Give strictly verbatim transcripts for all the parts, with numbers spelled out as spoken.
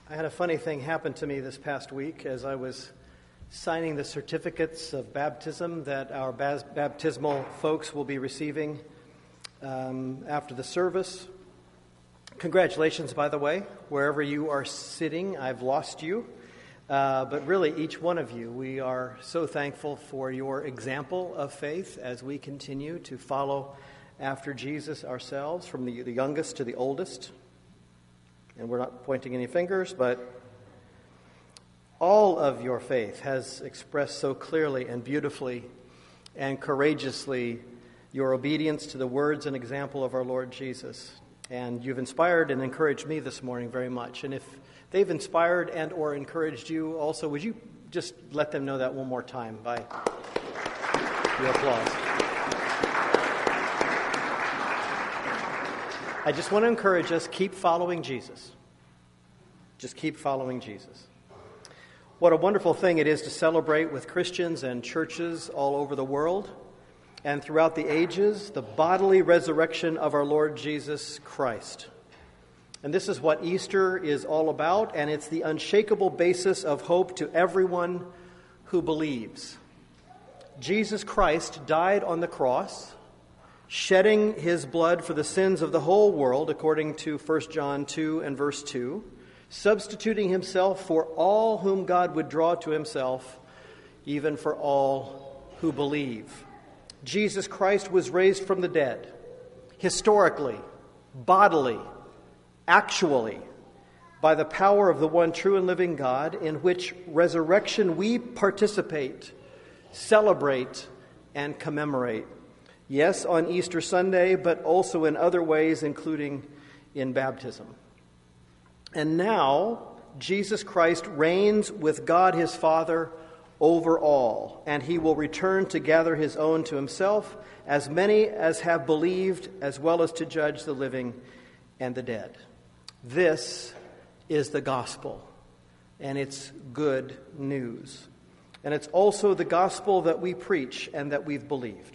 I had a funny thing happen to me this past week as I was signing the certificates of baptism that our bas- baptismal folks will be receiving um, after the service. Congratulations, by the way, wherever you are sitting. I've lost you. Uh, but really, each one of you, we are so thankful for your example of faith as we continue to follow after Jesus ourselves, from the, the youngest to the oldest. And we're not pointing any fingers, but all of your faith has expressed so clearly and beautifully and courageously your obedience to the words and example of our Lord Jesus. And you've inspired and encouraged me this morning very much. And if they've inspired and or encouraged you also, would you just let them know that one more time by the applause? I just want to encourage us, keep following Jesus. Just keep following Jesus. What a wonderful thing it is to celebrate with Christians and churches all over the world and throughout the ages the bodily resurrection of our Lord Jesus Christ. And this is what Easter is all about, and it's the unshakable basis of hope to everyone who believes. Jesus Christ died on the cross, shedding his blood for the sins of the whole world, according to First John two and verse two, substituting himself for all whom God would draw to himself, even for all who believe. Jesus Christ was raised from the dead, historically, bodily, actually, by the power of the one true and living God, in which resurrection we participate, celebrate, and commemorate. Yes, on Easter Sunday, but also in other ways, including in baptism. And now, Jesus Christ reigns with God his Father over all, and he will return to gather his own to himself, as many as have believed, as well as to judge the living and the dead. This is the gospel, and it's good news. And it's also the gospel that we preach and that we've believed.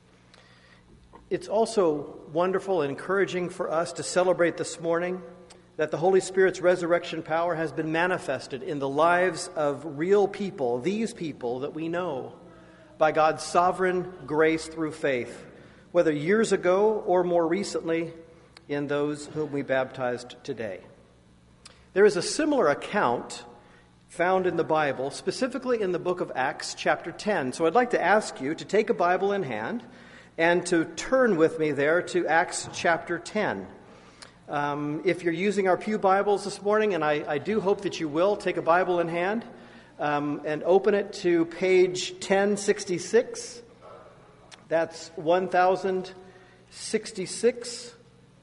It's also wonderful and encouraging for us to celebrate this morning that the Holy Spirit's resurrection power has been manifested in the lives of real people, these people that we know by God's sovereign grace through faith, whether years ago or more recently in those whom we baptized today. There is a similar account found in the Bible, specifically in the book of Acts, chapter ten. So I'd like to ask you to take a Bible in hand and to turn with me there to Acts chapter ten. Um, if you're using our pew Bibles this morning, and I, I do hope that you will, take a Bible in hand um, and open it to page ten sixty-six. That's one thousand sixty-six.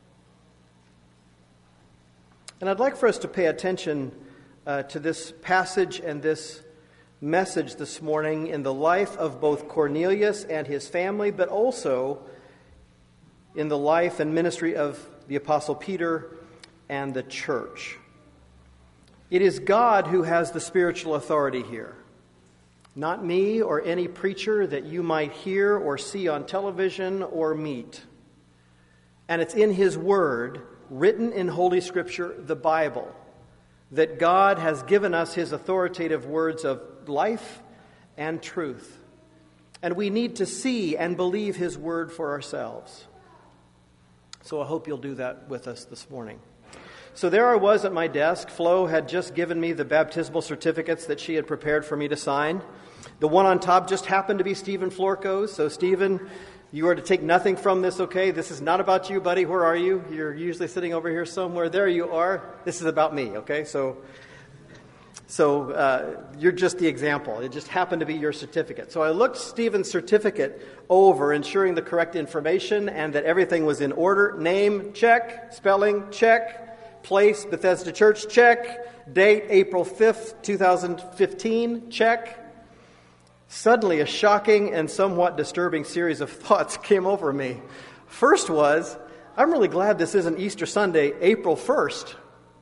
And I'd like for us to pay attention uh, to this passage and this message this morning in the life of both Cornelius and his family, but also in the life and ministry of the Apostle Peter and the church. It is God who has the spiritual authority here, not me or any preacher that you might hear or see on television or meet. And it's in his word, written in Holy Scripture, the Bible, that God has given us his authoritative words of life and truth. And we need to see and believe his word for ourselves. So I hope you'll do that with us this morning. So there I was at my desk. Flo had just given me the baptismal certificates that she had prepared for me to sign. The one on top just happened to be Stephen Florco's. So Stephen, you are to take nothing from this, okay? This is not about you, buddy. Where are you? You're usually sitting over here somewhere. There you are. This is about me, okay? So so uh, you're just the example. It just happened to be your certificate. So I looked Stephen's certificate over, ensuring the correct information and that everything was in order. Name, check. Spelling, check. Place, Bethesda Church, check. Date, April fifth, twenty fifteen, check. Suddenly, a shocking and somewhat disturbing series of thoughts came over me. First was, I'm really glad this isn't Easter Sunday, April first.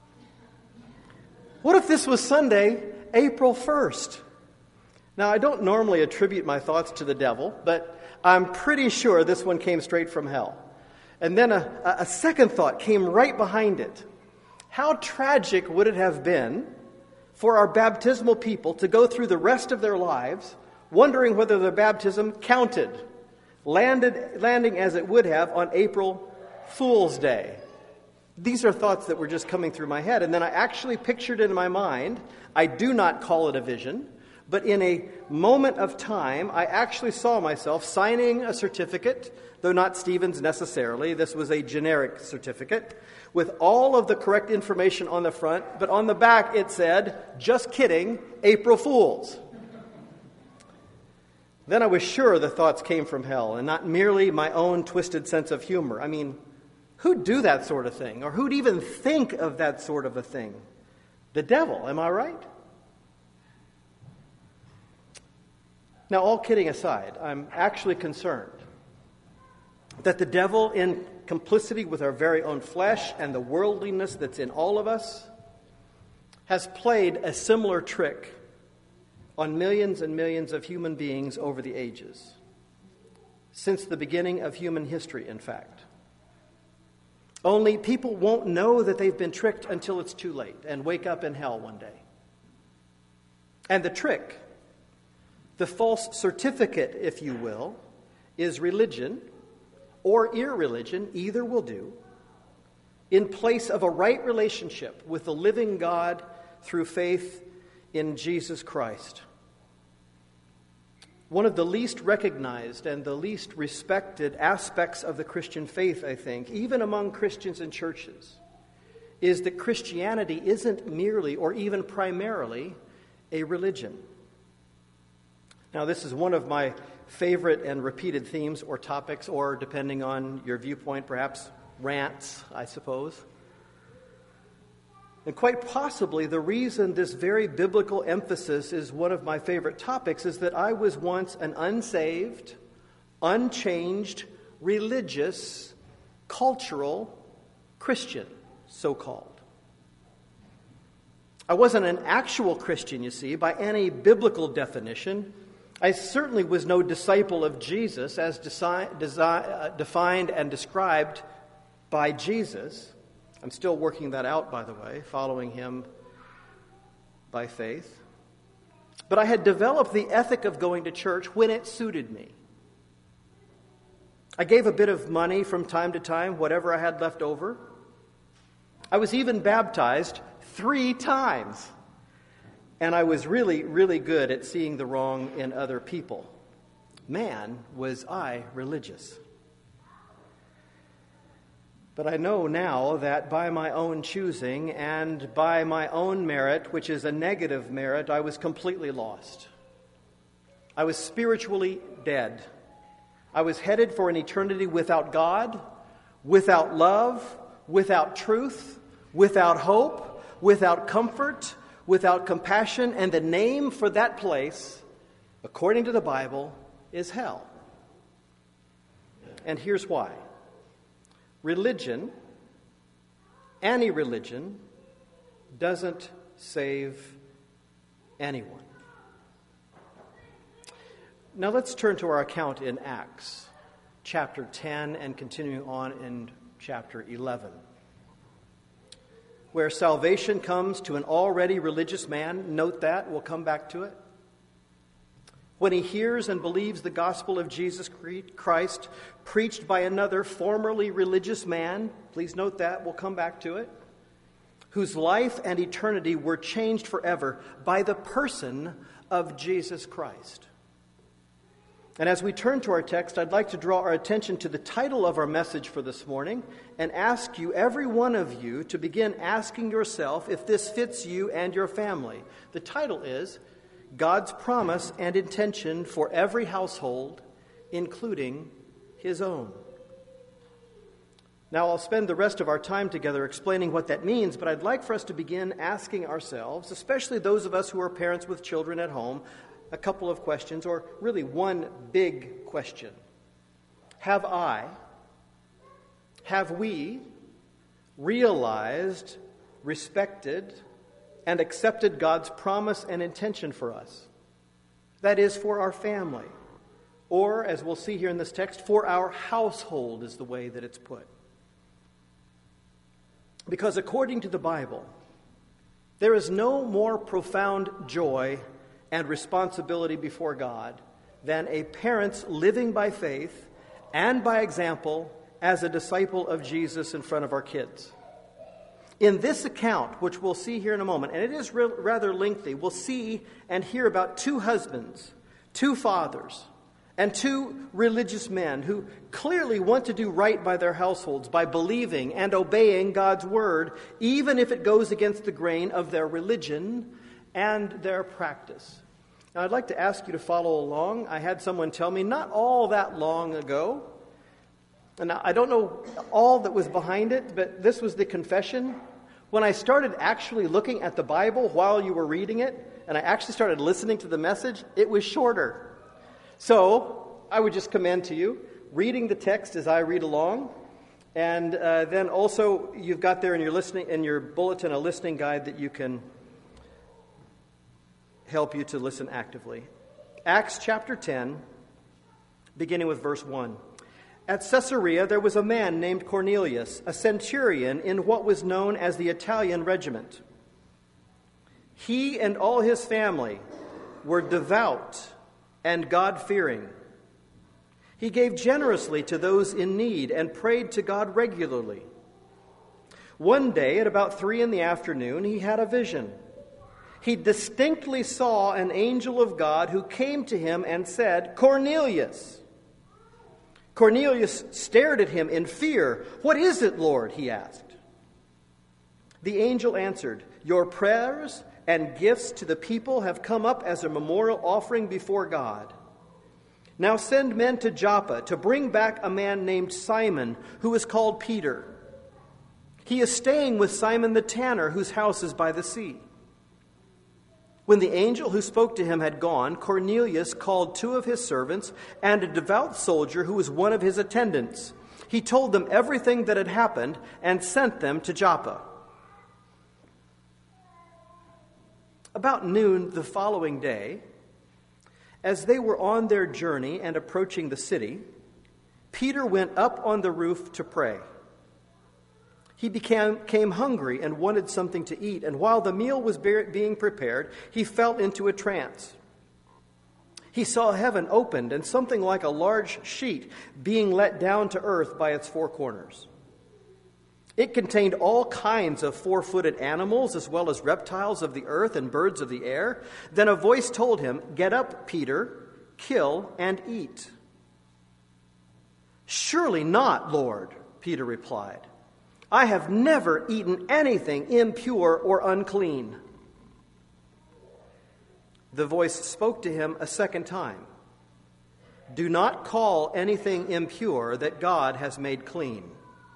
What if this was Sunday, April first? Now, I don't normally attribute my thoughts to the devil, but I'm pretty sure this one came straight from hell. And then a, a second thought came right behind it. How tragic would it have been for our baptismal people to go through the rest of their lives wondering whether their baptism counted, landed, landing as it would have on April Fool's Day. These are thoughts that were just coming through my head, and then I actually pictured in my mind, I do not call it a vision, but in a moment of time, I actually saw myself signing a certificate, though not Stephen's necessarily. This was a generic certificate with all of the correct information on the front, but on the back it said, just kidding, April Fools. Then I was sure the thoughts came from hell and not merely my own twisted sense of humor. I mean, who'd do that sort of thing? Or who'd even think of that sort of a thing? The devil, am I right? Now, all kidding aside, I'm actually concerned that the devil, in complicity with our very own flesh and the worldliness that's in all of us, has played a similar trick on millions and millions of human beings over the ages, since the beginning of human history, in fact. Only people won't know that they've been tricked until it's too late and wake up in hell one day. And the trick, the false certificate, if you will, is religion or irreligion, either will do, in place of a right relationship with the living God through faith in Jesus Christ. One of the least recognized and the least respected aspects of the Christian faith, I think, even among Christians and churches, is that Christianity isn't merely or even primarily a religion. Now, this is one of my favorite and repeated themes or topics, or depending on your viewpoint, perhaps rants, I suppose. And quite possibly the reason this very biblical emphasis is one of my favorite topics is that I was once an unsaved, unchanged, religious, cultural Christian, so-called. I wasn't an actual Christian, you see, by any biblical definition. I certainly was no disciple of Jesus as desi- desi- uh, defined and described by Jesus. I'm still working that out, by the way, following him by faith. But I had developed the ethic of going to church when it suited me. I gave a bit of money from time to time, whatever I had left over. I was even baptized three times. And I was really, really good at seeing the wrong in other people. Man, was I religious. But I know now that by my own choosing and by my own merit, which is a negative merit, I was completely lost. I was spiritually dead. I was headed for an eternity without God, without love, without truth, without hope, without comfort, without compassion, and the name for that place, according to the Bible, is hell. And here's why. Religion, any religion, doesn't save anyone. Now let's turn to our account in Acts, chapter ten, and continuing on in chapter eleven. Where salvation comes to an already religious man, note that, we'll come back to it. When he hears and believes the gospel of Jesus Christ preached by another formerly religious man, please note that, we'll come back to it, whose life and eternity were changed forever by the person of Jesus Christ. And as we turn to our text, I'd like to draw our attention to the title of our message for this morning and ask you, every one of you, to begin asking yourself if this fits you and your family. The title is God's Promise and Intention for Every Household, Including His Own. Now, I'll spend the rest of our time together explaining what that means, but I'd like for us to begin asking ourselves, especially those of us who are parents with children at home, a couple of questions, or really one big question. Have I, have we realized, respected, and accepted God's promise and intention for us? That is, for our family. Or, as we'll see here in this text, for our household is the way that it's put. Because according to the Bible, there is no more profound joy and responsibility before God than a parent's living by faith and by example as a disciple of Jesus in front of our kids. In this account, which we'll see here in a moment, and it is re- rather lengthy, we'll see and hear about two husbands, two fathers, and two religious men who clearly want to do right by their households by believing and obeying God's word, even if it goes against the grain of their religion and their practice. Now, I'd like to ask you to follow along. I had someone tell me not all that long ago, and I don't know all that was behind it, but this was the confession. When I started actually looking at the Bible while you were reading it, and I actually started listening to the message, it was shorter. So, I would just commend to you, reading the text as I read along, and uh, then also you've got there in your listening in your bulletin a listening guide that you can help you to listen actively. Acts chapter ten, beginning with verse one. At Caesarea there was a man named Cornelius, a centurion in what was known as the Italian regiment. He and all his family were devout and God-fearing. He gave generously to those in need and prayed to God regularly. One day, at about three in the afternoon, he had a vision. He distinctly saw an angel of God who came to him and said, "Cornelius." Cornelius stared at him in fear. "What is it, Lord?" he asked. The angel answered, "Your prayers and gifts to the people have come up as a memorial offering before God. Now send men to Joppa to bring back a man named Simon, who is called Peter. He is staying with Simon the tanner, whose house is by the sea." When the angel who spoke to him had gone, Cornelius called two of his servants and a devout soldier who was one of his attendants. He told them everything that had happened and sent them to Joppa. About noon the following day, as they were on their journey and approaching the city, Peter went up on the roof to pray. He became, became hungry and wanted something to eat, and while the meal was be- being prepared, he fell into a trance. He saw heaven opened and something like a large sheet being let down to earth by its four corners. It contained all kinds of four-footed animals, as well as reptiles of the earth and birds of the air. Then a voice told him, "Get up, Peter, kill and eat." "Surely not, Lord," Peter replied. "I have never eaten anything impure or unclean." The voice spoke to him a second time. "Do not call anything impure that God has made clean."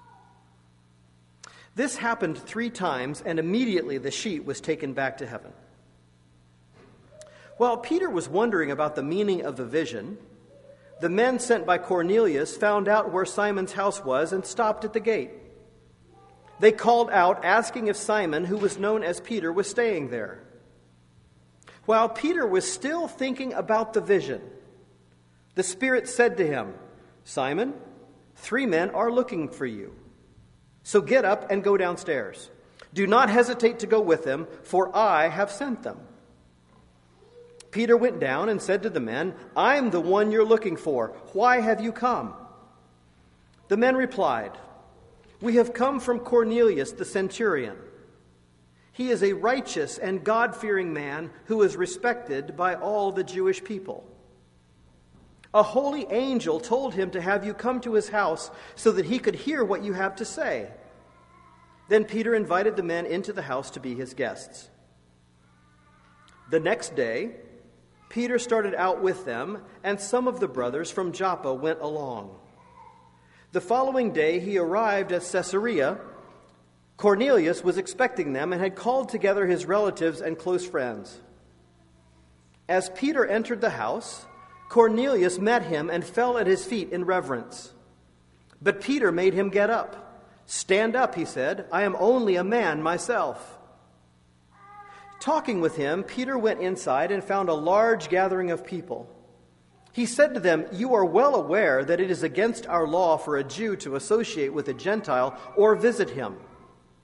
This happened three times, and immediately the sheet was taken back to heaven. While Peter was wondering about the meaning of the vision, the men sent by Cornelius found out where Simon's house was and stopped at the gate. They called out, asking if Simon, who was known as Peter, was staying there. While Peter was still thinking about the vision, the Spirit said to him, "Simon, three men are looking for you. So get up and go downstairs. Do not hesitate to go with them, for I have sent them." Peter went down and said to the men, "I'm the one you're looking for. Why have you come?" The men replied, "We have come from Cornelius the centurion. He is a righteous and God-fearing man who is respected by all the Jewish people. A holy angel told him to have you come to his house so that he could hear what you have to say." Then Peter invited the men into the house to be his guests. The next day, Peter started out with them, and some of the brothers from Joppa went along. The following day he arrived at Caesarea. Cornelius was expecting them and had called together his relatives and close friends. As Peter entered the house, Cornelius met him and fell at his feet in reverence. But Peter made him get up. "Stand up," he said. "I am only a man myself." Talking with him, Peter went inside and found a large gathering of people. He said to them, "You are well aware that it is against our law for a Jew to associate with a Gentile or visit him.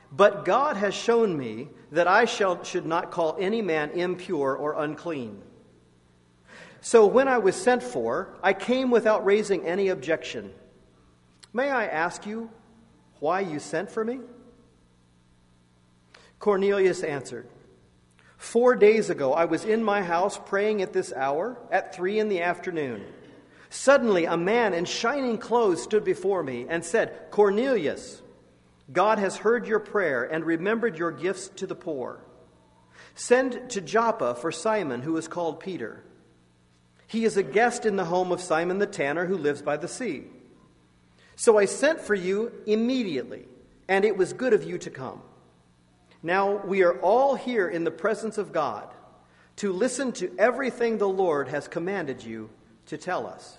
But God has shown me that I shall, should not call any man impure or unclean. So when I was sent for, I came without raising any objection. May I ask you why you sent for me?" Cornelius answered, "Four days ago I was in my house praying at this hour, at three in the afternoon. Suddenly a man in shining clothes stood before me and said, 'Cornelius, God has heard your prayer and remembered your gifts to the poor. Send to Joppa for Simon, who is called Peter. He is a guest in the home of Simon the tanner, who lives by the sea.' So I sent for you immediately, and it was good of you to come. Now we are all here in the presence of God to listen to everything the Lord has commanded you to tell us."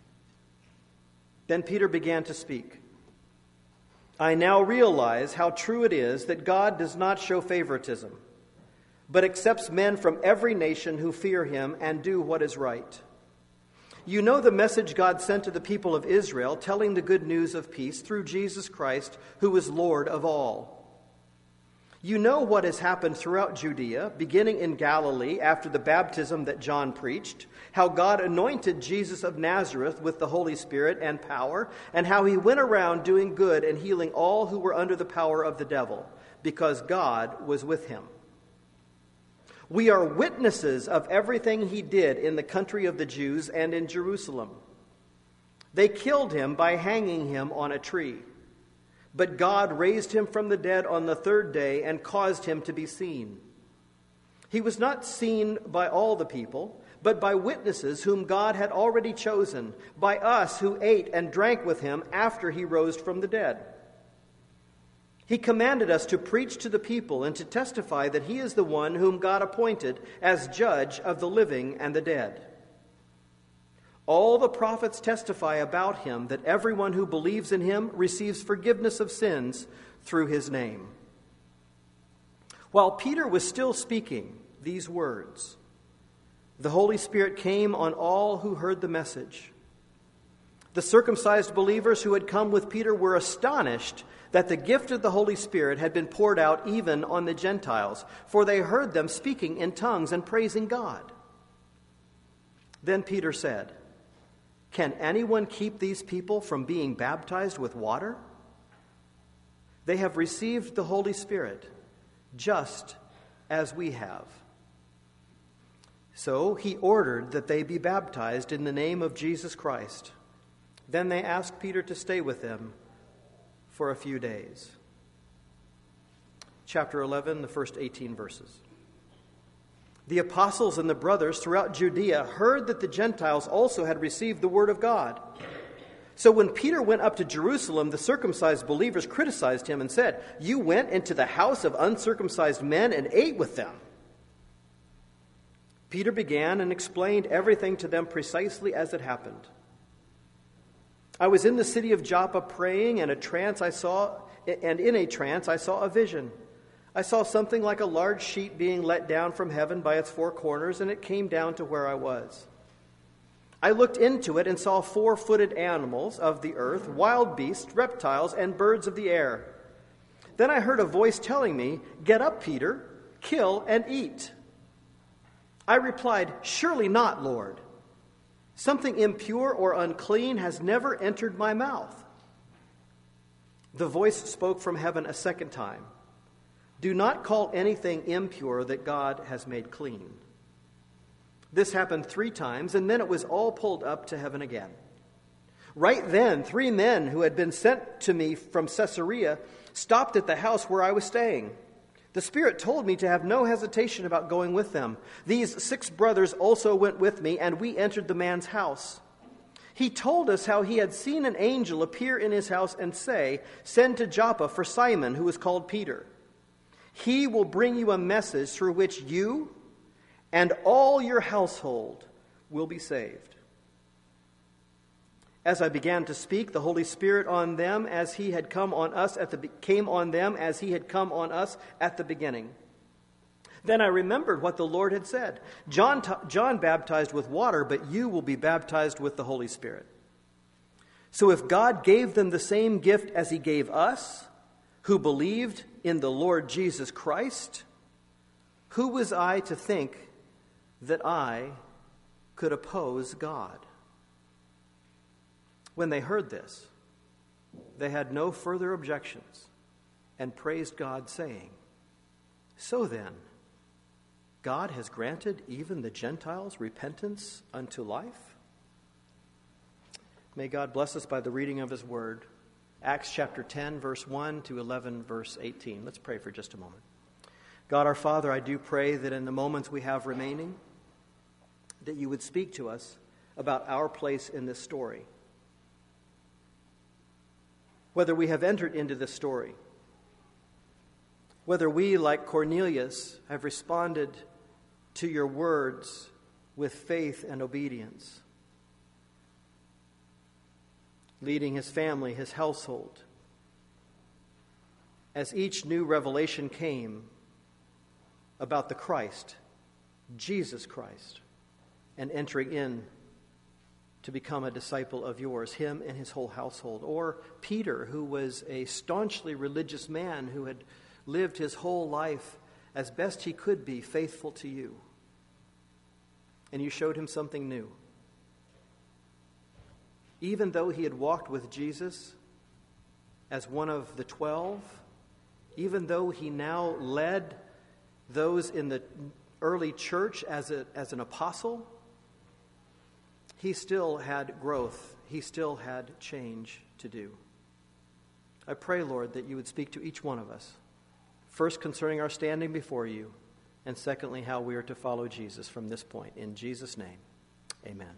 Then Peter began to speak. "I now realize how true it is that God does not show favoritism, but accepts men from every nation who fear him and do what is right. You know the message God sent to the people of Israel, telling the good news of peace through Jesus Christ, who is Lord of all. You know what has happened throughout Judea, beginning in Galilee after the baptism that John preached, how God anointed Jesus of Nazareth with the Holy Spirit and power, and how he went around doing good and healing all who were under the power of the devil, because God was with him. We are witnesses of everything he did in the country of the Jews and in Jerusalem. They killed him by hanging him on a tree. But God raised him from the dead on the third day and caused him to be seen. He was not seen by all the people, but by witnesses whom God had already chosen, by us who ate and drank with him after he rose from the dead. He commanded us to preach to the people and to testify that he is the one whom God appointed as judge of the living and the dead. All the prophets testify about him that everyone who believes in him receives forgiveness of sins through his name." While Peter was still speaking these words, the Holy Spirit came on all who heard the message. The circumcised believers who had come with Peter were astonished that the gift of the Holy Spirit had been poured out even on the Gentiles, for they heard them speaking in tongues and praising God. Then Peter said, "Can anyone keep these people from being baptized with water? They have received the Holy Spirit, just as we have." So he ordered that they be baptized in the name of Jesus Christ. Then they asked Peter to stay with them for a few days. Chapter eleven, the first eighteen verses. The apostles and the brothers throughout Judea heard that the Gentiles also had received the word of God. So when Peter went up to Jerusalem, the circumcised believers criticized him and said, "You went into the house of uncircumcised men and ate with them." Peter began and explained everything to them precisely as it happened. "I was in the city of Joppa praying, and a trance I saw, and in a trance I saw a vision. I saw something like a large sheet being let down from heaven by its four corners, and it came down to where I was. I looked into it and saw four-footed animals of the earth, wild beasts, reptiles, and birds of the air. Then I heard a voice telling me, 'Get up, Peter, kill and eat.' I replied, 'Surely not, Lord. Something impure or unclean has never entered my mouth.' The voice spoke from heaven a second time, 'Do not call anything impure that God has made clean.' This happened three times, and then it was all pulled up to heaven again. Right then, three men who had been sent to me from Caesarea stopped at the house where I was staying. The Spirit told me to have no hesitation about going with them. These six brothers also went with me, and we entered the man's house. He told us how he had seen an angel appear in his house and say, 'Send to Joppa for Simon, who is called Peter. He will bring you a message through which you and all your household will be saved.' As I began to speak, the Holy Spirit on them as he had come on us at the came on them as he had come on us at the beginning. Then I remembered what the Lord had said. John, John baptized with water, but you will be baptized with the Holy Spirit. So if God gave them the same gift as he gave us, who believed in the Lord Jesus Christ, who was I to think that I could oppose God?" When they heard this, they had no further objections and praised God, saying, "So then, God has granted even the Gentiles repentance unto life?" May God bless us by the reading of his word. Acts chapter ten, verse one to eleven, verse eighteen. Let's pray for just a moment. God our Father, I do pray that in the moments we have remaining, that you would speak to us about our place in this story. Whether we have entered into this story, whether we, like Cornelius, have responded to your words with faith and obedience, leading his family, his household, as each new revelation came about the Christ, Jesus Christ, and entering in to become a disciple of yours, him and his whole household. Or Peter, who was a staunchly religious man who had lived his whole life as best he could be faithful to you. And you showed him something new. Even though he had walked with Jesus as one of the twelve, even though he now led those in the early church as, a, as an apostle, he still had growth. He still had change to do. I pray, Lord, that you would speak to each one of us, first concerning our standing before you, and secondly, how we are to follow Jesus from this point. In Jesus' name, amen.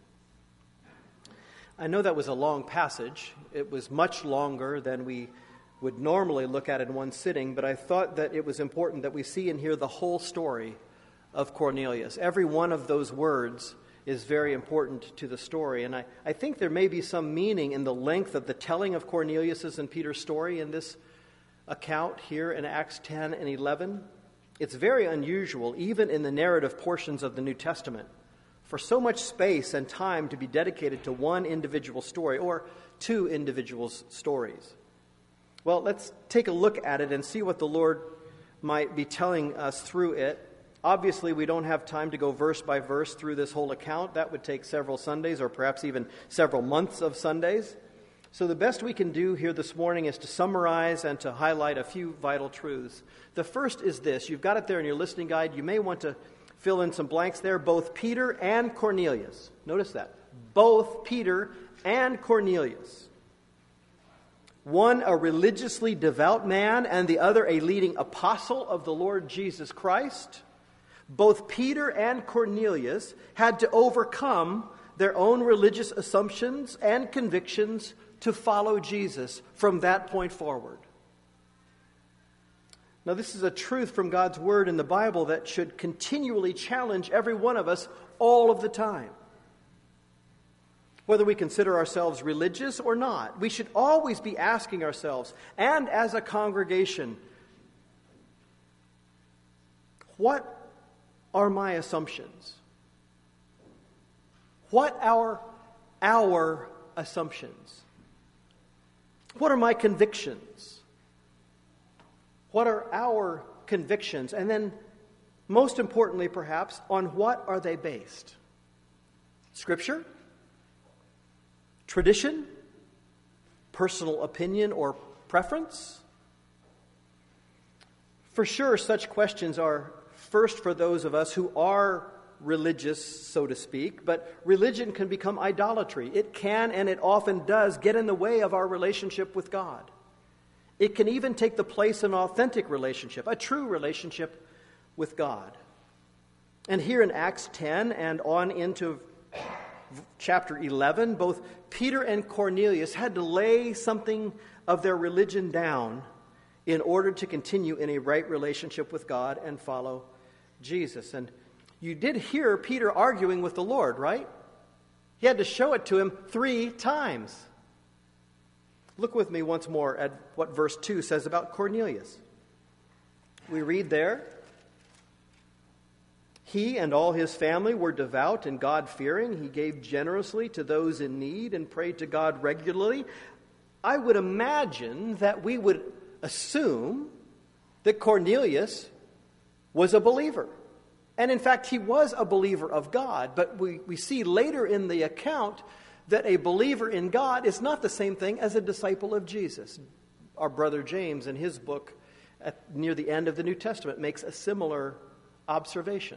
I know that was a long passage. It was much longer than we would normally look at in one sitting, but I thought that it was important that we see and hear the whole story of Cornelius. Every one of those words is very important to the story, and I, I think there may be some meaning in the length of the telling of Cornelius's and Peter's story in this account here in Acts ten and eleven. It's very unusual, even in the narrative portions of the New Testament, for so much space and time to be dedicated to one individual story or two individuals' stories. Well, let's take a look at it and see what the Lord might be telling us through it. Obviously, we don't have time to go verse by verse through this whole account. That would take several Sundays or perhaps even several months of Sundays. So the best we can do here this morning is to summarize and to highlight a few vital truths. The first is this. You've got it there in your listening guide. You may want to fill in some blanks there. Both Peter and Cornelius. Notice that. Both Peter and Cornelius. One a religiously devout man and the other a leading apostle of the Lord Jesus Christ. Both Peter and Cornelius had to overcome their own religious assumptions and convictions to follow Jesus from that point forward. Now, this is a truth from God's Word in the Bible that should continually challenge every one of us all of the time. Whether we consider ourselves religious or not, we should always be asking ourselves, and as a congregation, what are my assumptions? What are our assumptions? What are my convictions? What are our convictions? And then, most importantly perhaps, on what are they based? Scripture? Tradition? Personal opinion or preference? For sure, such questions are first for those of us who are religious, so to speak, but religion can become idolatry. It can, and it often does, get in the way of our relationship with God. It can even take the place of an authentic relationship, a true relationship with God. And here in Acts ten and on into chapter eleven, both Peter and Cornelius had to lay something of their religion down in order to continue in a right relationship with God and follow Jesus. And you did hear Peter arguing with the Lord, right? He had to show it to him three times. Look with me once more at what verse two says about Cornelius. We read there, "He and all his family were devout and God-fearing. He gave generously to those in need and prayed to God regularly." I would imagine that we would assume that Cornelius was a believer. And in fact, he was a believer of God. But we, we see later in the account that a believer in God is not the same thing as a disciple of Jesus. Our brother James, in his book, at, near the end of the New Testament, makes a similar observation.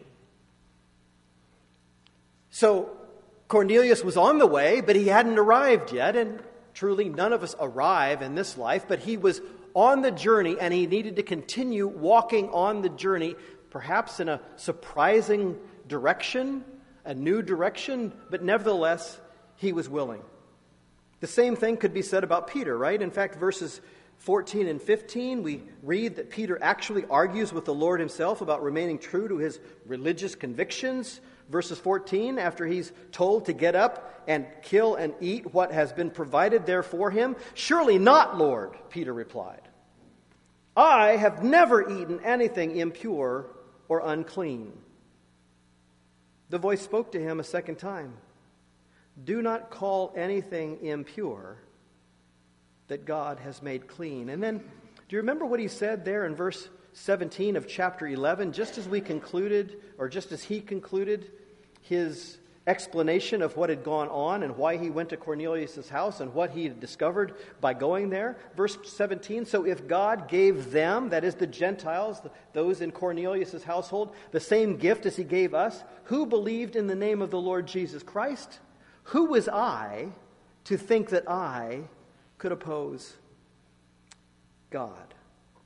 So Cornelius was on the way, but he hadn't arrived yet. And truly, none of us arrive in this life, but he was on the journey, and he needed to continue walking on the journey, perhaps in a surprising direction, a new direction, but nevertheless, he was willing. The same thing could be said about Peter, right? In fact, verses fourteen and fifteen, we read that Peter actually argues with the Lord himself about remaining true to his religious convictions. Verses fourteen, after he's told to get up and kill and eat what has been provided there for him, "Surely not, Lord," Peter replied. "I have never eaten anything impure or unclean." The voice spoke to him a second time. "Do not call anything impure that God has made clean." And then, do you remember what he said there in verse seventeen of chapter eleven, just as we concluded, or just as he concluded his explanation of what had gone on and why he went to Cornelius' house and what he had discovered by going there? Verse seventeen, "So if God gave them," that is the Gentiles, those in Cornelius' household, "the same gift as he gave us, who believed in the name of the Lord Jesus Christ, who was I to think that I could oppose God?"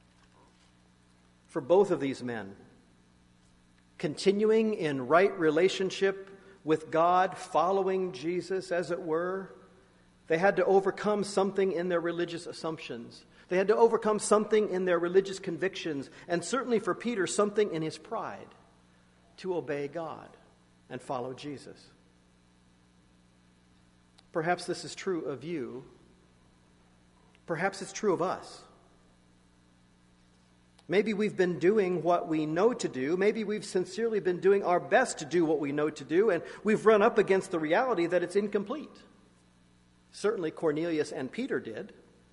For both of these men, continuing in right relationship with God, following Jesus, as it were, they had to overcome something in their religious assumptions. They had to overcome something in their religious convictions, and certainly for Peter, something in his pride to obey God and follow Jesus. Perhaps this is true of you. Perhaps it's true of us. Maybe we've been doing what we know to do. Maybe we've sincerely been doing our best to do what we know to do, and we've run up against the reality that it's incomplete. Certainly Cornelius and Peter did.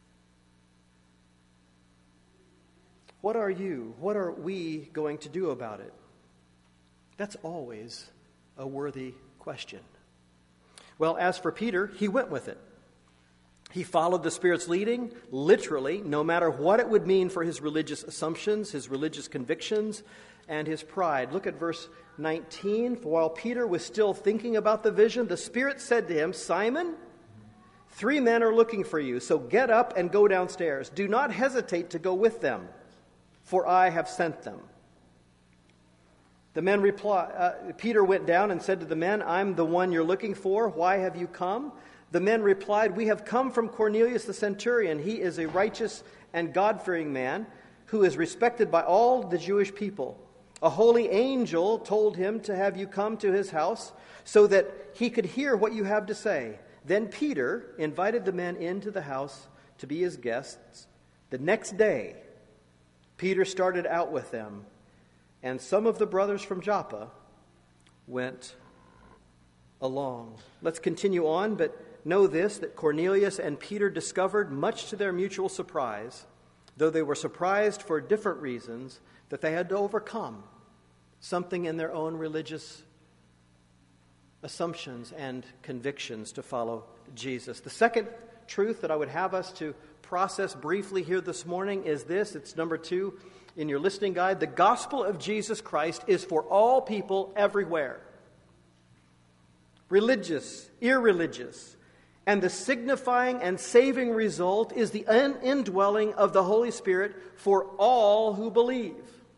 What are you, what are we going to do about it? That's always a worthy question. Well, as for Peter, he went with it. He followed the Spirit's leading, literally, no matter what it would mean for his religious assumptions, his religious convictions, and his pride. Look at verse nineteen. "For while Peter was still thinking about the vision, the Spirit said to him, 'Simon, three men are looking for you, so get up and go downstairs. Do not hesitate to go with them, for I have sent them.' The men reply, uh, Peter went down and said to the men, 'I'm the one you're looking for. Why have you come?' The men replied, 'We have come from Cornelius the centurion. He is a righteous and God-fearing man who is respected by all the Jewish people. A holy angel told him to have you come to his house so that he could hear what you have to say.' Then Peter invited the men into the house to be his guests. The next day, Peter started out with them, and some of the brothers from Joppa went along." Let's continue on, but know this, that Cornelius and Peter discovered, much to their mutual surprise, though they were surprised for different reasons, that they had to overcome something in their own religious assumptions and convictions to follow Jesus. The second truth that I would have us to process briefly here this morning is this. It's number two in your listening guide. The gospel of Jesus Christ is for all people everywhere. Religious, irreligious. And the signifying and saving result is the indwelling of the Holy Spirit for all who believe.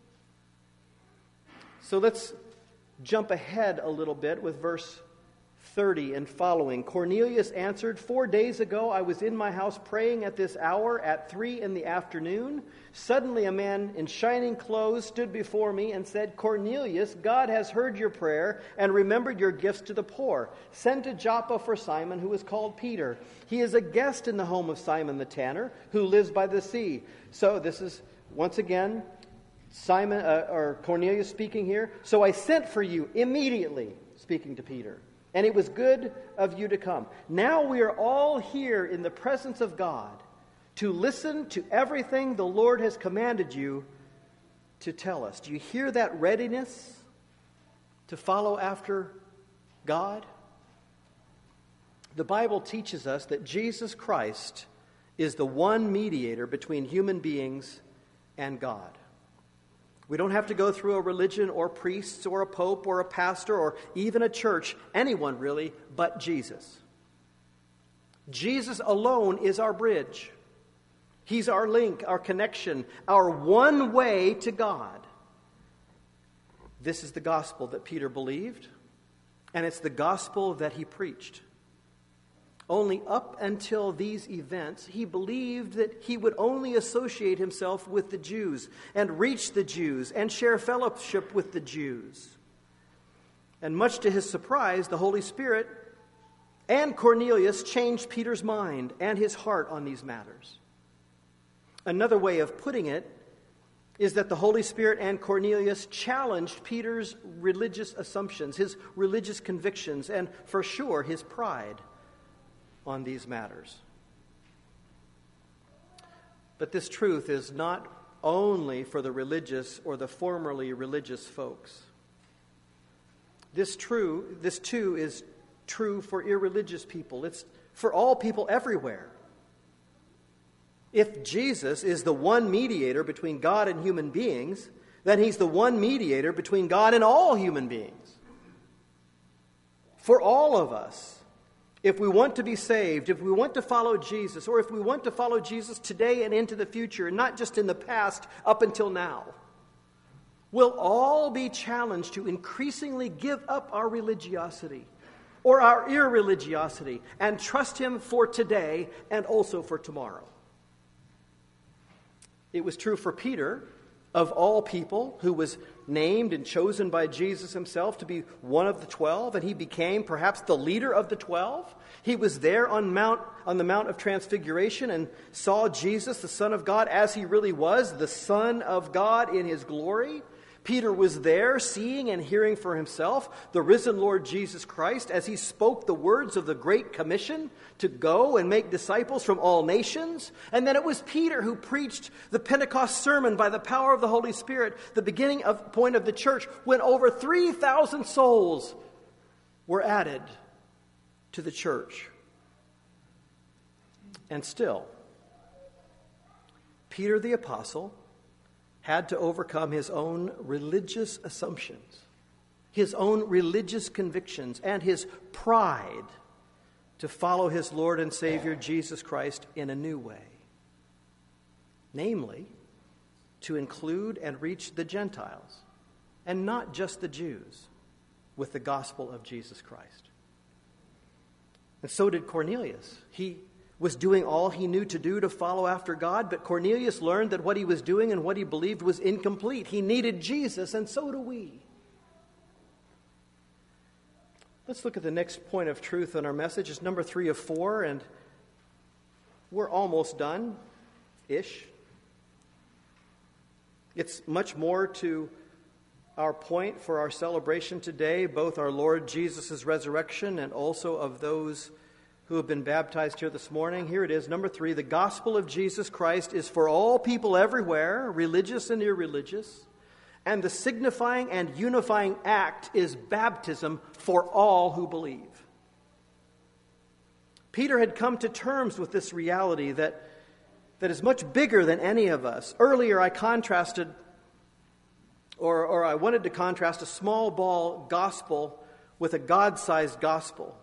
So let's jump ahead a little bit with verse thirty and following. "Cornelius answered, 'Four days ago I was in my house praying at this hour at three in the afternoon. Suddenly a man in shining clothes stood before me and said, Cornelius, God has heard your prayer and remembered your gifts to the poor. Send to Joppa for Simon, who is called Peter. He is a guest in the home of Simon the tanner, who lives by the sea.'" So this is, once again, Simon uh, or Cornelius speaking here. "So I sent for you immediately," speaking to Peter, "and it was good of you to come. Now we are all here in the presence of God to listen to everything the Lord has commanded you to tell us. Do you hear that readiness to follow after God? The Bible teaches us that Jesus Christ is the one mediator between human beings and God. We don't have to go through a religion or priests or a pope or a pastor or even a church, anyone really, but Jesus. Jesus alone is our bridge. He's our link, our connection, our one way to God. This is the gospel that Peter believed, and it's the gospel that he preached. Only up until these events, he believed that he would only associate himself with the Jews and reach the Jews and share fellowship with the Jews. And much to his surprise, the Holy Spirit and Cornelius changed Peter's mind and his heart on these matters. Another way of putting it is that the Holy Spirit and Cornelius challenged Peter's religious assumptions, his religious convictions, and for sure his pride on these matters. But this truth is not only for the religious or the formerly religious folks. This true, this too is true for irreligious people. It's for all people everywhere. If Jesus is the one mediator between God and human beings, then he's the one mediator between God and all human beings. For all of us, if we want to be saved, if we want to follow Jesus, or if we want to follow Jesus today and into the future, and not just in the past up until now, we'll all be challenged to increasingly give up our religiosity or our irreligiosity and trust him for today and also for tomorrow. It was true for Peter, of all people, who was named and chosen by Jesus himself to be one of the twelve, and he became perhaps the leader of the twelve. He was there on Mount on the Mount of Transfiguration and saw Jesus, the Son of God, as he really was, the Son of God in his glory. Peter was there seeing and hearing for himself the risen Lord Jesus Christ as he spoke the words of the Great Commission to go and make disciples from all nations. And then it was Peter who preached the Pentecost sermon by the power of the Holy Spirit, the beginning of point of the church, when over three thousand souls were added to the church. And still, Peter the Apostle had to overcome his own religious assumptions, his own religious convictions, and his pride to follow his Lord and Savior Jesus Christ in a new way. Namely, to include and reach the Gentiles, and not just the Jews, with the gospel of Jesus Christ. And so did Cornelius. He was doing all he knew to do to follow after God, but Cornelius learned that what he was doing and what he believed was incomplete. He needed Jesus, and so do we. Let's look at the next point of truth in our message. It's number three of four, and we're almost done-ish. It's much more to our point for our celebration today, both our Lord Jesus' resurrection and also of those who have been baptized here this morning. Here it is, number three. The gospel of Jesus Christ is for all people everywhere, religious and irreligious. And the signifying and unifying act is baptism for all who believe. Peter had come to terms with this reality that, that is much bigger than any of us. Earlier I contrasted, or, or I wanted to contrast a small ball gospel with a God-sized gospel.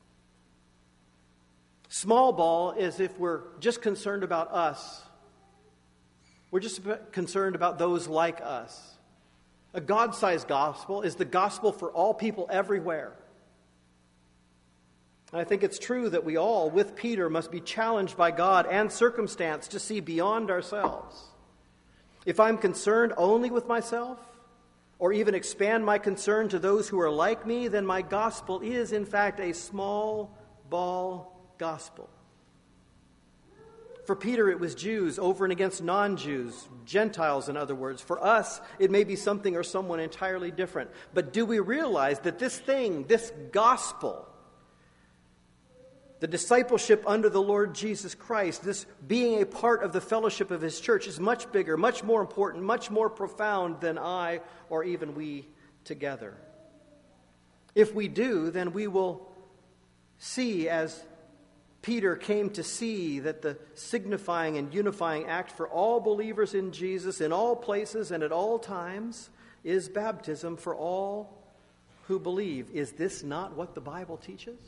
Small ball is if we're just concerned about us. We're just concerned about those like us. A God-sized gospel is the gospel for all people everywhere. And I think it's true that we all, with Peter, must be challenged by God and circumstance to see beyond ourselves. If I'm concerned only with myself, or even expand my concern to those who are like me, then my gospel is, in fact, a small ball gospel. For Peter, it was Jews over and against non-Jews, Gentiles, in other words. For us, it may be something or someone entirely different. But do we realize that this thing, this gospel, The discipleship under the Lord Jesus Christ, this being a part of the fellowship of his church, is much bigger, much more important, much more profound than I or even we together. If we do, then we will see, as Peter came to see, that the signifying and unifying act for all believers in Jesus in all places and at all times is baptism for all who believe. Is this not what the Bible teaches?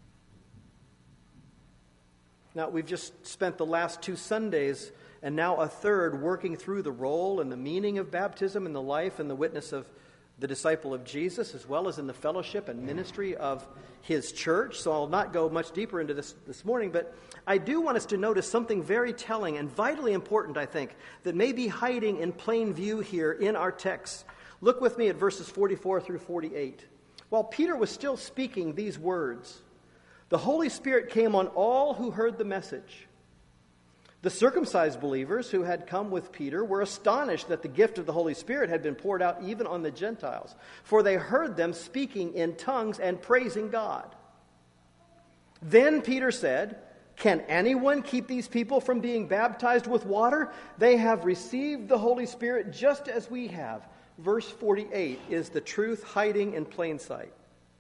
Now, we've just spent the last two Sundays and now a third working through the role and the meaning of baptism in the life and the witness of the disciple of Jesus, as well as in the fellowship and ministry of his church. So I'll not go much deeper into this this morning, but I do want us to notice something very telling and vitally important, I think, that may be hiding in plain view here in our text. Look with me at verses forty-four through forty-eight. While Peter was still speaking these words, the Holy Spirit came on all who heard the message. The circumcised believers who had come with Peter were astonished that the gift of the Holy Spirit had been poured out even on the Gentiles, for they heard them speaking in tongues and praising God. Then Peter said, "Can anyone keep these people from being baptized with water? They have received the Holy Spirit just as we have." Verse forty-eight is the truth hiding in plain sight.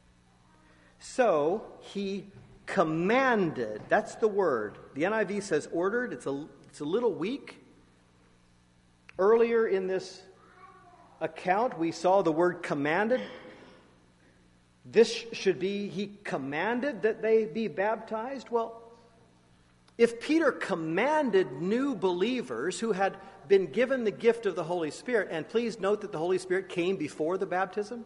So he commanded, that's the word. The N I V says ordered. It's a, it's a little weak. Earlier in this account, we saw the word commanded. This should be, he commanded that they be baptized. Well, if Peter commanded new believers who had been given the gift of the Holy Spirit, and please note that the Holy Spirit came before the baptism,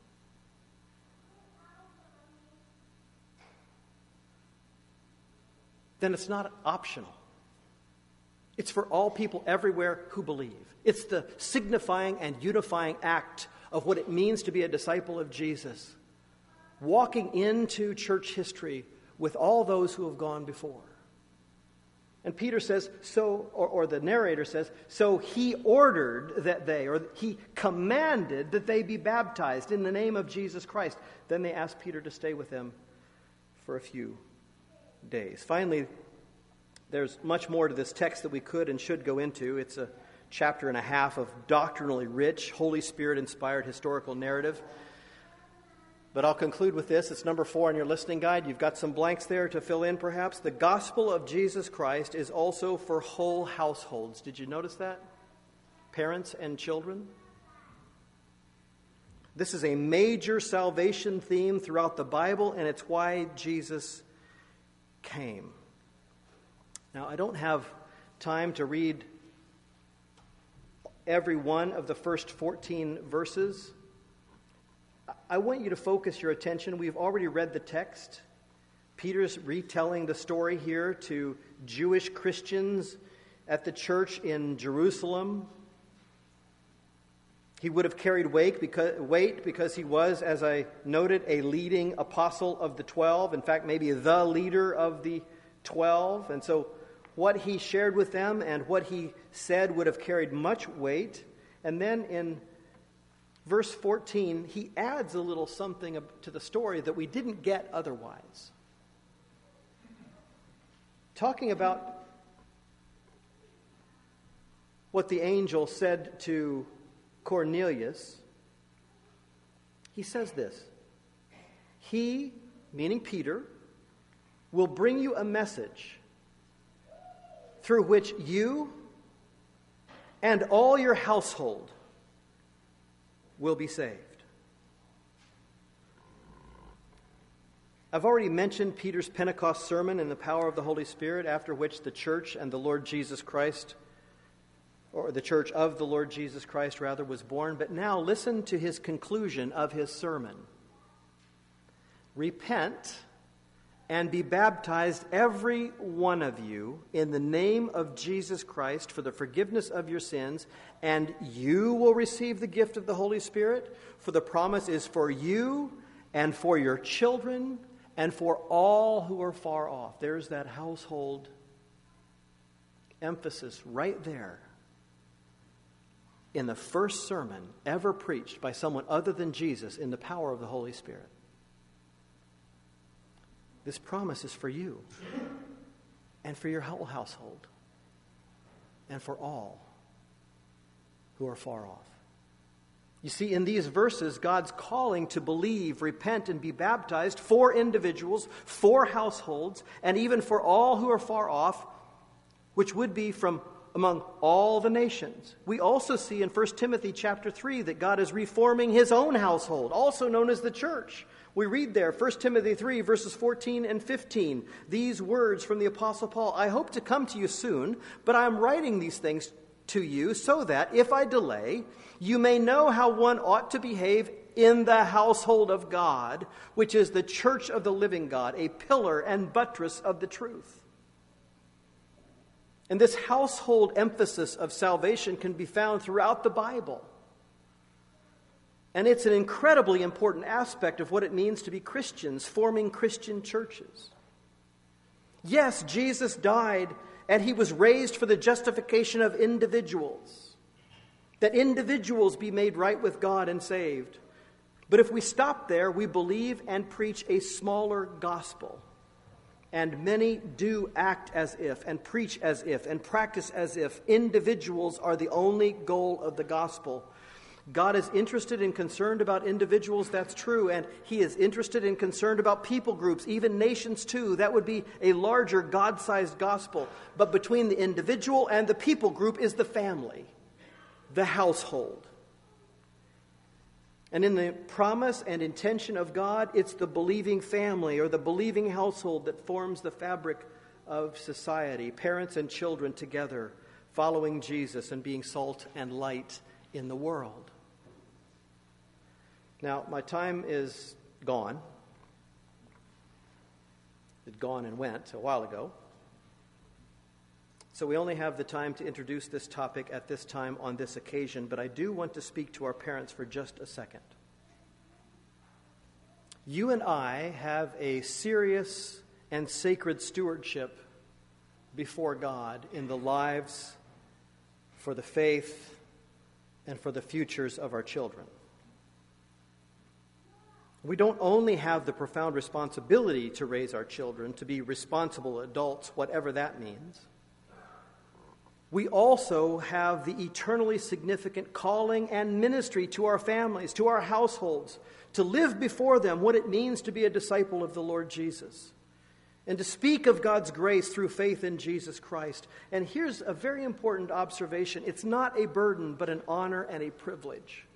then it's not optional. It's for all people everywhere who believe. It's the signifying and unifying act of what it means to be a disciple of Jesus, walking into church history with all those who have gone before. And Peter says, so, or, or the narrator says, so he ordered that they, or he commanded that they be baptized in the name of Jesus Christ. Then they asked Peter to stay with them for a few days. Finally, there's much more to this text that we could and should go into. It's a chapter and a half of doctrinally rich, Holy Spirit-inspired historical narrative. But I'll conclude with this. It's number four on your listening guide. You've got some blanks there to fill in, perhaps. The gospel of Jesus Christ is also for whole households. Did you notice that? Parents and children. This is a major salvation theme throughout the Bible, and it's why Jesus came. Now, I don't have time to read every one of the first fourteen verses. I want you to focus your attention. We've already read the text. Peter's retelling the story here to Jewish Christians at the church in Jerusalem. He would have carried weight because, weight because he was, as I noted, a leading apostle of the twelve. In fact, maybe the leader of the twelve. And so what he shared with them and what he said would have carried much weight. And then in verse fourteen, he adds a little something to the story that we didn't get otherwise. Talking about what the angel said to Cornelius, he says this: he, meaning Peter, will bring you a message through which you and all your household will be saved. I've already mentioned Peter's Pentecost sermon in the power of the Holy Spirit, after which the church and the Lord Jesus Christ, or the church of the Lord Jesus Christ, rather, was born. But now listen to his conclusion of his sermon. Repent and be baptized, every one of you, in the name of Jesus Christ for the forgiveness of your sins, and you will receive the gift of the Holy Spirit, for the promise is for you and for your children and for all who are far off. There's that household emphasis right there in the first sermon ever preached by someone other than Jesus in the power of the Holy Spirit. This promise is for you and for your whole household and for all who are far off. You see, in these verses, God's calling to believe, repent, and be baptized for individuals, for households, and even for all who are far off, which would be from among all the nations. We also see in First Timothy chapter three that God is reforming his own household, also known as the church. We read there, First Timothy three, verses fourteen and fifteen, these words from the Apostle Paul, I hope to come to you soon, but I am writing these things to you so that, if I delay, you may know how one ought to behave in the household of God, which is the church of the living God, a pillar and buttress of the truth. And this household emphasis of salvation can be found throughout the Bible. And it's an incredibly important aspect of what it means to be Christians, forming Christian churches. Yes, Jesus died and he was raised for the justification of individuals, that individuals be made right with God and saved. But if we stop there, we believe and preach a smaller gospel. And many do act as if, and preach as if, and practice as if individuals are the only goal of the gospel. God is interested and concerned about individuals, that's true, and he is interested and concerned about people groups, even nations too. That would be a larger God-sized gospel. But between the individual and the people group is the family, the household. And in the promise and intention of God, it's the believing family or the believing household that forms the fabric of society, parents and children together, following Jesus and being salt and light in the world. Now, my time is gone. It gone and went a while ago. So we only have the time to introduce this topic at this time on this occasion, but I do want to speak to our parents for just a second. You and I have a serious and sacred stewardship before God in the lives, for the faith, and for the futures of our children. We don't only have the profound responsibility to raise our children, to be responsible adults, whatever that means. We also have the eternally significant calling and ministry to our families, to our households, to live before them what it means to be a disciple of the Lord Jesus, and to speak of God's grace through faith in Jesus Christ. And here's a very important observation. It's not a burden, but an honor and a privilege.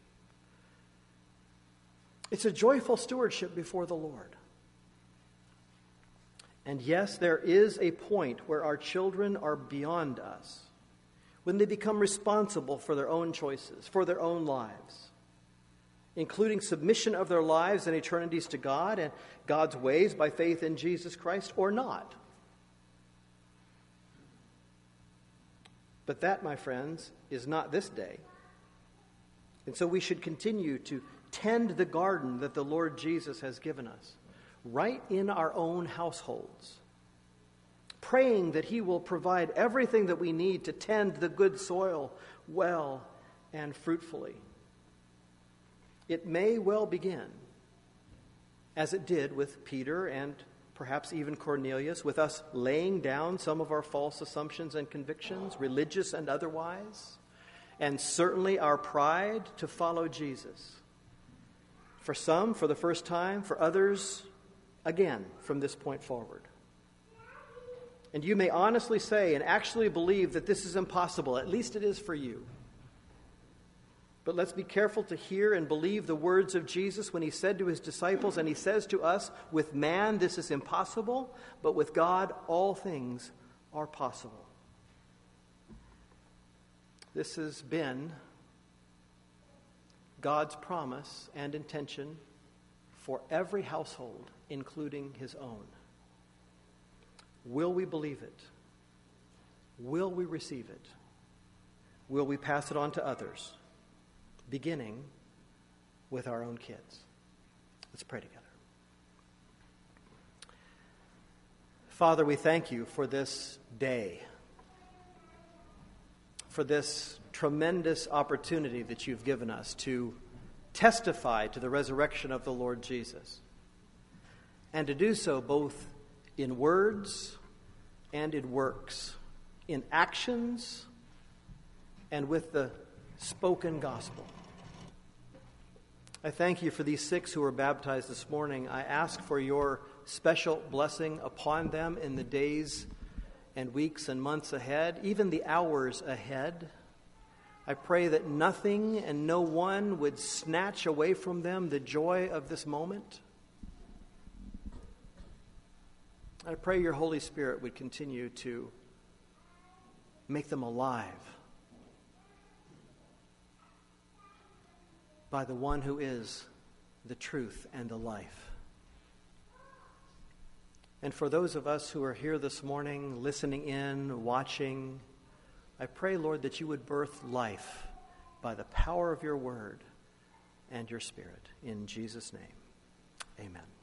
It's a joyful stewardship before the Lord. And yes, there is a point where our children are beyond us, when they become responsible for their own choices, for their own lives, including submission of their lives and eternities to God and God's ways by faith in Jesus Christ, or not. But that, my friends, is not this day. And so we should continue to tend the garden that the Lord Jesus has given us, right in our own households, praying that he will provide everything that we need to tend the good soil well and fruitfully. It may well begin, as it did with Peter and perhaps even Cornelius, with us laying down some of our false assumptions and convictions, religious and otherwise, and certainly our pride to follow Jesus. For some, for the first time, for others, again, from this point forward. And you may honestly say and actually believe that this is impossible. At least it is for you. But let's be careful to hear and believe the words of Jesus when he said to his disciples, and he says to us, with man this is impossible, but with God all things are possible. This has been God's promise and intention for every household, including his own. Will we believe it? Will we receive it? Will we pass it on to others, beginning with our own kids? Let's pray together. Father, we thank you for this day, for this tremendous opportunity that you've given us to testify to the resurrection of the Lord Jesus, and to do so both in words and in works, in actions and with the spoken gospel. I thank you for these six who were baptized this morning. I ask for your special blessing upon them in the days and weeks and months ahead, even the hours ahead. I pray that nothing and no one would snatch away from them the joy of this moment. I pray your Holy Spirit would continue to make them alive by the one who is the truth and the life. And for those of us who are here this morning, listening in, watching, I pray, Lord, that you would birth life by the power of your word and your Spirit. In Jesus' name, amen.